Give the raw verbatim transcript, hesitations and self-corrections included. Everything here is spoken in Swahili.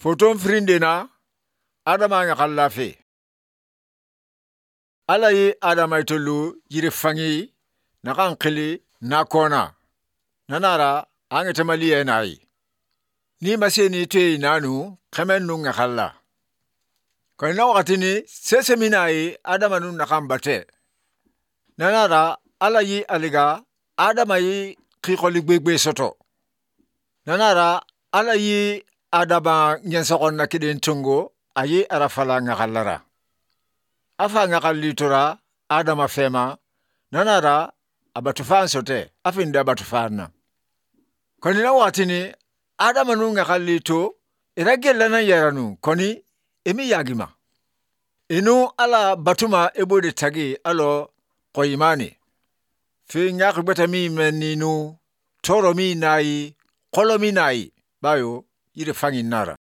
Foton firindena adama nga khallafe ala ye adama itolu yiri fangi na kankili na kona nanara ange tamali enai ni maseni te nanu khamenu nga khalla kana wakati ni sese minai adama nu nakambate nanara ala yi aliga adama yi khikoli gbegbe soto nanara ala yi adama nyansakon na kidin tungo ayi arafala nga khallara afa nga kallitora adama fema nanara abatufan sote afinda abatufana koni na watini adama nu nga kallito iragella na yaranu koni emi yagima inu ala batuma ebode tagi alo koimani fi nga khibata mi meninu toro mi nai kolo mi nai bayo yiri fangi nara